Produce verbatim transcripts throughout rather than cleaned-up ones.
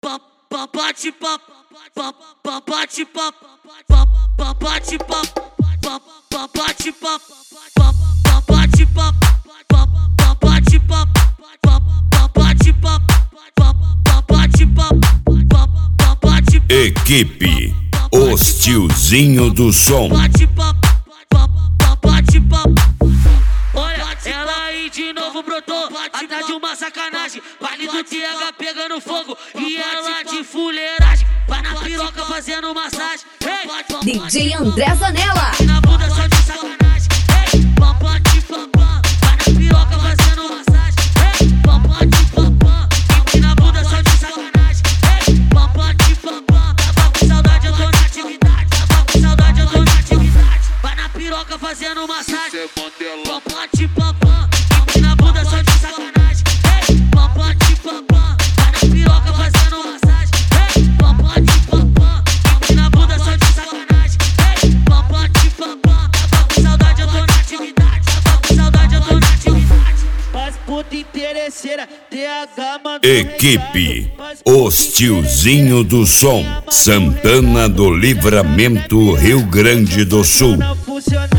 bate papo, bate papo, bate papo, bate papo, bate papo, bate papo, bate papo, bate papo. Equipe Os Tiozinho do Som. Bate papo, bate papo. Olha, ela aí de novo brotou, atrás de uma sacanagem. Vale do T H pegando fogo e ela de fuleiragem. Vai na piroca fazendo massagem. Hey, D J André Zanella. na bunda só de sacanagem. Hey, papá de papá. Vai na piroca fazendo massagem. Hey, papá de papá. E na bunda só de sacanagem. Hey, papá de papá. Tava com saudade, eu tô na atividade. Tava com saudade, eu tô na atividade. Vai na piroca fazendo massagem. Papá de papá. E na bunda só de sacanagem. Hey, papá de papá. Vai na piroca fazendo massagem. Hey, papá de papá. E na bunda só de sacanagem. Hey, papá de papá. Tava com saudade, eu tô na atividade. Tava com saudade, eu tô na atividade. Mas puta interesseira, T H mandou. Equipe Os Tiozinho do Som. Santana do Livramento, Rio Grande do Sul. Meu funcionário,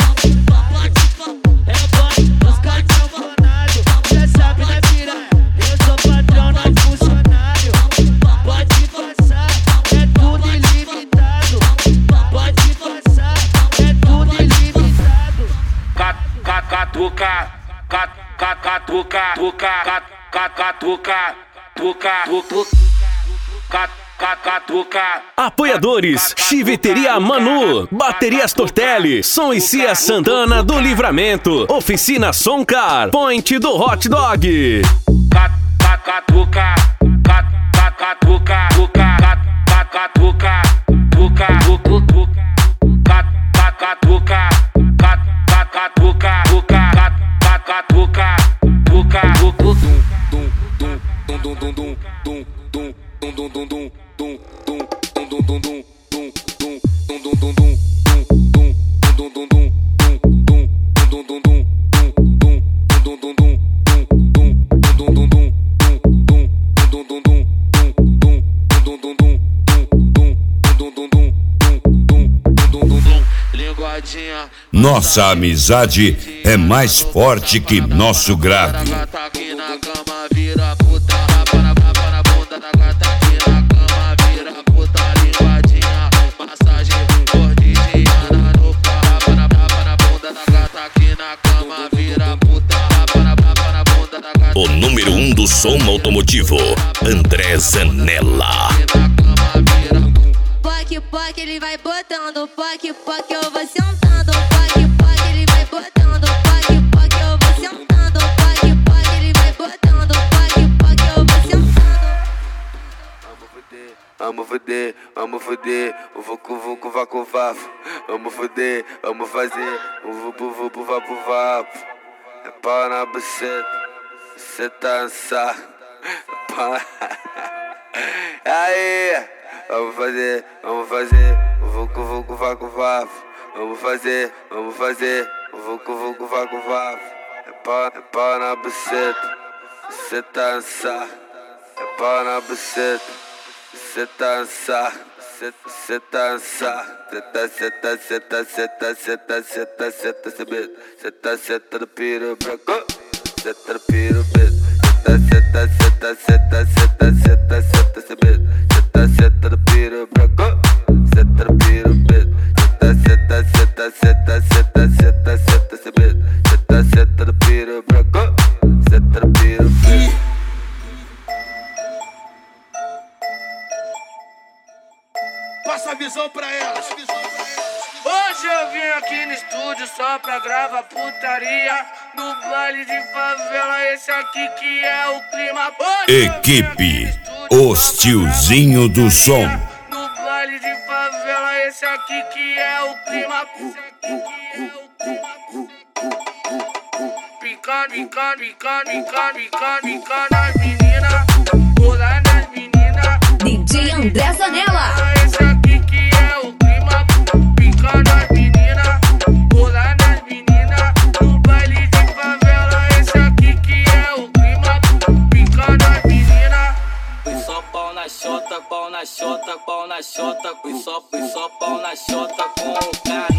é boy dos cartão. Cê sabe, né, piranha? Eu sou patrão, não funcionário. Pode passar, é tudo ilimitado. Pode passar, é tudo ilimitado. Catuca, catuca, tuca, catuca, tuca, tuca, catuca. Apoiadores: Chiveteria Manu, Baterias Tortelli, Som e Cia Santana do Livramento, Oficina Soncar, Point do Hot Dog. Catuca, catuca, tuca, catuca, tuca, catuca, catuca, tuca, catuca, tuca, dum dum dum dum dum dum dum dum Nossa amizade é mais forte que nosso grave. O número um do som automotivo, André Zanella. Poc, poc, ele vai botando. Poc, poc, eu vou sentando. Poc, poc, ele vai botando. Poc, poc, eu vou sentando. Poc, poc, ele vai botando. Poc, poc, eu vou sentando. Vamos fuder, vamos fuder, o vucu vucu vacu vafo. Vamos fuder, vamos fazer, o vupu vupu vapu vapo. É pau na buceta, cê tá ansado. Aí, vamos fazer, vamos fazer, o vucu vucu vacu vafo. Vamos fazer, vamos fazer, o vucu vucu vacu vafo. É pau, é pau na buceta, cê tá ansado. É pau na buceta. Cê tá ansado, cê, cê tá ansado. Cê tá, cê tá, cê tá, cê tá, cê tá, cê tá, cê tá, cê tá, cê tá, cê tá no piro branco. Cê tá no piro preto. Cê tá, cê tá, cê tá, cê tá, cê tá, cê tá, cê tá, cê tá no piro branco. Cê tá no piro preto. Cê tá, cê tá, cê tá, cê tá, cê tá, cê tá, cê tá, cê tá no piro branco. Cê tá no piro preto. Passa a visão pra elas. Hoje eu vim aqui no estúdio só pra gravar putaria. No baile de favela, esse aqui que é o clima. Hoje Equipe Os Tiozinho do Som. No baile de favela, esse aqui que é o clima. Picando, picando, picando, picando, picando, picando nas meninas. Pular nas meninas. D J André Zanella. Esse aqui que é o clima. Picando nas meninas. Pular nas meninas. No baile de favela, esse aqui que é o clima. Picando nas meninas. Só pau nas xota, pau na xota, pau na xota, fui só, fui só pau na xota com o cara.